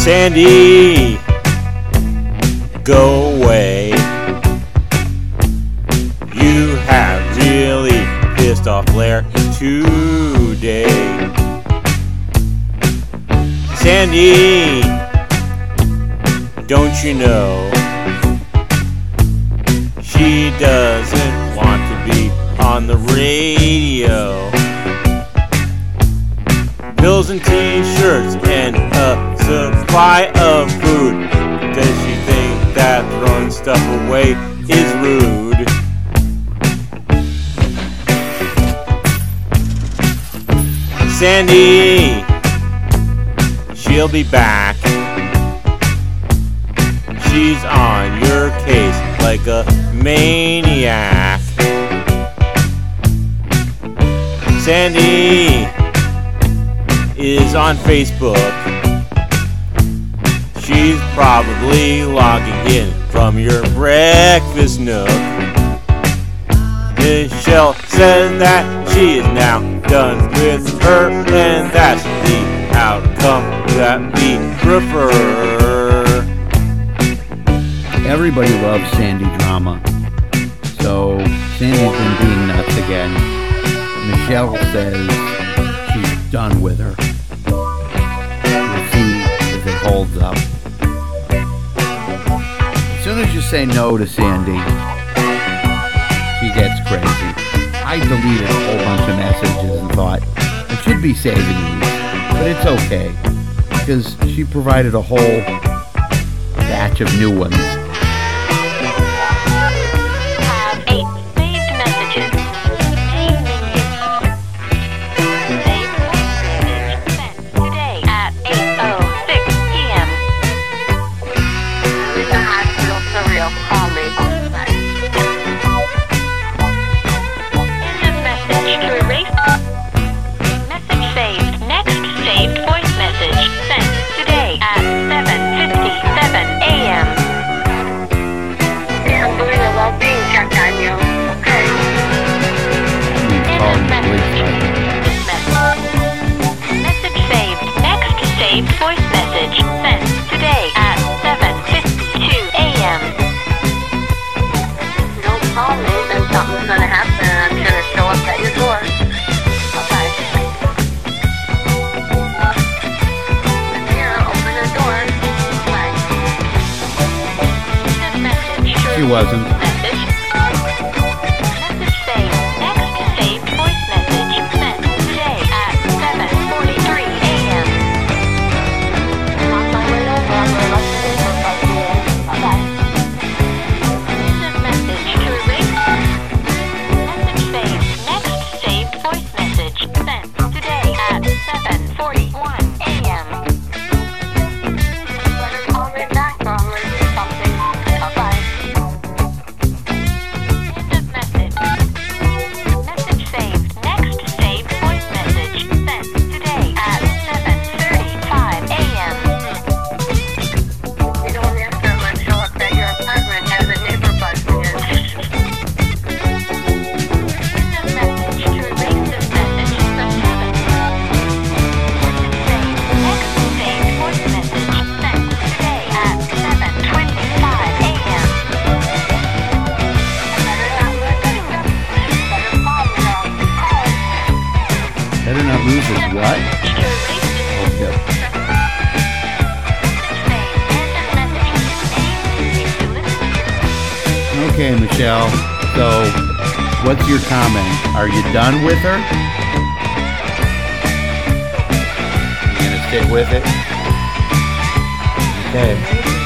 Sandy, go away. You have really pissed off Blair today. Sandy, don't you know she doesn't want to be on the radio? Pills and t-shirts and a supply of food. Does she think that throwing stuff away is rude? Sandy, she'll be back. She's on your case like a maniac. Sandy is on Facebook. She's probably logging in from your breakfast nook. Michelle said that she is now done with her, and that's the outcome that we prefer. Everybody loves Sandy drama, so Sandy's been being nuts again. Michelle says she's done with her. We'll see if it holds up. As soon as you say no to Sandy, she gets crazy. I deleted a whole bunch of messages and thought I should be saving these, but it's okay because she provided a whole batch of new ones. Voice message sent today at 7:52 a.m. Don't call me, then something's gonna happen and I'm gonna show up at your door. Okay. Here, open the door. Bye. She wasn't. Better not lose his what? Okay, Michelle. So, what's your comment? Are you done with her? You gonna stick with it? Okay.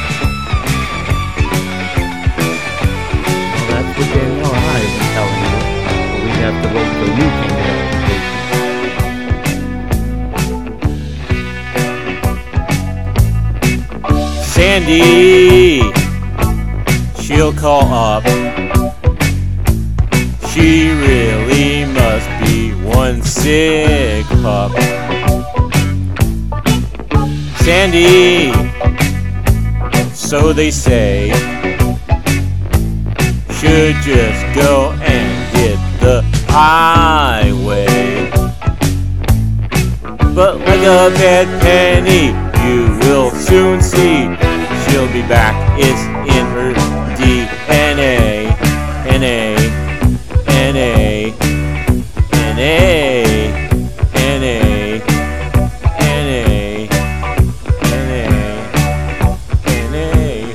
Well, that's what Danielle and I have been telling you. But we have to wait till you came in. Sandy, she'll call up. She really must be one sick pup. Sandy, so they say, should just go and get the highway. But like a bad penny, you will soon soon see. She'll be back, it's in her DNA. N-A, N-A, N-A, N-A, N-A, N-A,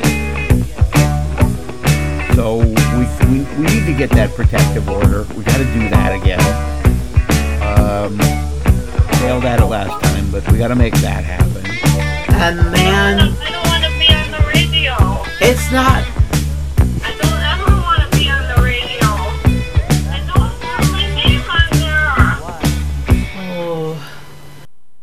N-A. So we need to get that protective order. We got to do that again. Failed at it last time, but we got to make that happen. And man, I don't want to be on the radio. it's not